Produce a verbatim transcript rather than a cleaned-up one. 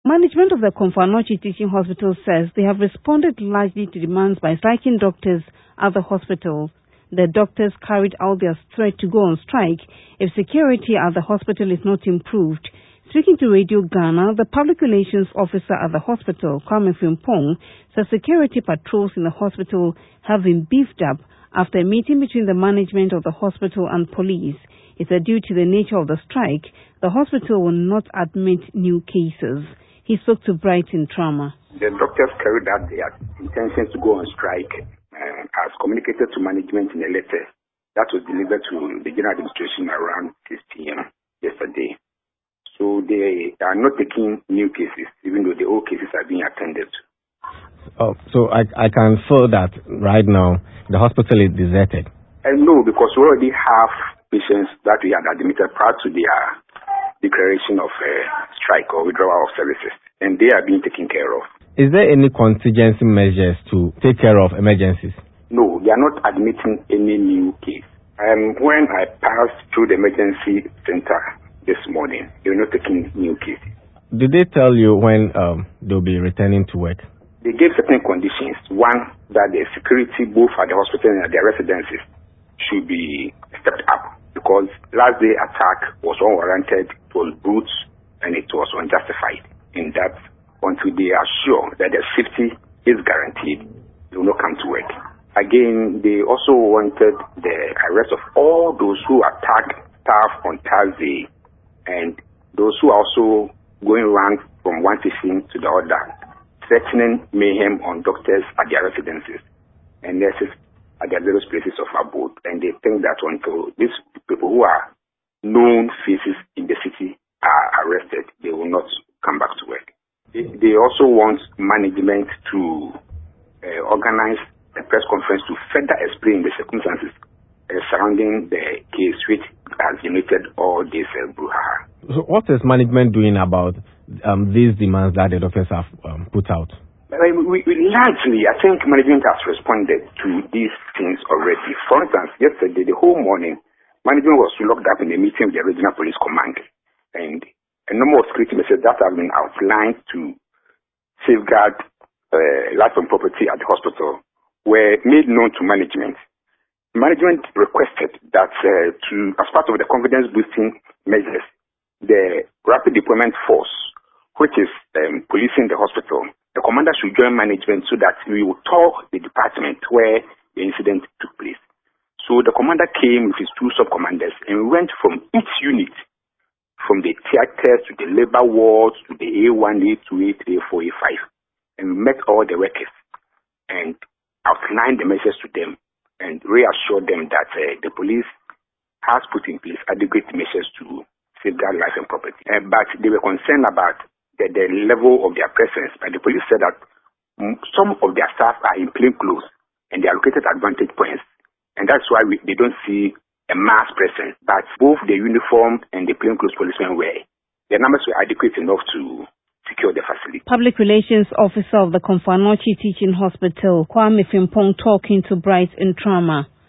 Management of the Komfo-Anokye Teaching Hospital says they have responded largely to demands by striking doctors at the hospital. The doctors carried out their threat to go on strike if security at the hospital is not improved. Speaking to Radio Ghana, the public relations officer at the hospital, Kwame Frimpong, says security patrols in the hospital have been beefed up after a meeting between the management of the hospital and police. He said due to the nature of the strike, the hospital will not admit new cases. He spoke to Brighton Trauma. The doctors carried out their intentions to go on strike uh, as communicated to management in a letter that was delivered to the General Administration around six p.m. yesterday. So they are not taking new cases, even though the old cases are being attended to. Oh, so I, I can feel that right now the hospital is deserted. And no, because we already have patients that we had admitted prior to their declaration of uh, strike or withdrawal of services, and they are being taken care of. Is there any contingency measures to take care of emergencies? No, they are not admitting any new case. Um, when I passed through the emergency center this morning, they were not taking new cases. Did they tell you when um, they'll be returning to work? They gave certain conditions. One, that the security both at the hospital and at their residences should be stepped up, because last day attack was unwarranted, it was brute, and it was unjustified. In that, until they are sure that their safety is guaranteed, they will not come to work. Again, they also wanted the arrest of all those who attacked staff on Thursday, and those who are also going around from one station to the other, threatening mayhem on doctors at their residences and nurses at their various places of abode. And they think that until these people who are known faces in the city are arrested, they will not come back to work. They, they also want management to uh, organize a press conference to further explain the circumstances uh, surrounding the case, which has generated all this uh, brouhaha. So what is management doing about um, these demands that the doctors have um, put out? We, we, largely, I think management has responded to these things already. For instance, yesterday, the whole morning, management was locked up in a meeting with the regional police command, and a number of security measures that have been outlined to safeguard uh, life and property at the hospital were made known to management. Management requested that uh, to, as part of the confidence boosting measures, the rapid deployment force, which is um, policing the hospital, the commander should join management so that we will tour the department where the incident took place. So the commander came with his two sub-commanders, and we went from each unit, from the theaters to the labor wards to the A one, A two, A three, A four, A five, and we met all the workers and outlined the measures to them and reassured them that uh, the police has put in place adequate measures to safeguard life and property. Uh, but they were concerned about the, the level of their presence. But the police said that mm, some of their staff are in plain clothes and they are located at vantage points. And that's why we, they don't see a mass presence. But both the uniform and the plain clothes policemen were. Their numbers were adequate enough to secure the facility. Public Relations Officer of the Komfo-Anokye Teaching Hospital, Kwame Frimpong, talking to Brighton Trauma.